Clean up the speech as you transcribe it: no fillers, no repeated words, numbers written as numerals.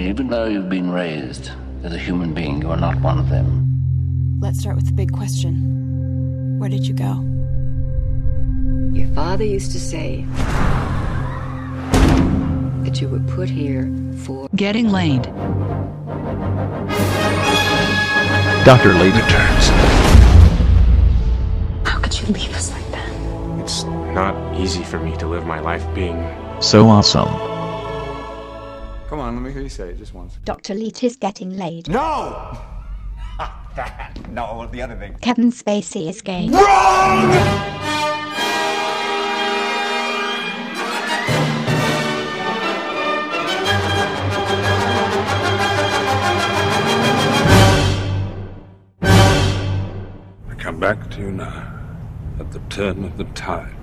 Even though you've been raised as a human being, you are not one of them. Let's start with the big question. Where did you go? Your father used to say that you were put here for getting laid. Dr. Lee returns. How could you leave us like that? It's not easy for me to live my life being so awesome. Come on, let me hear you say it just once. Dr. Leet is getting laid. No! No, the other thing. Kevin Spacey is gay. Wrong! I come back to you now at the turn of the tide.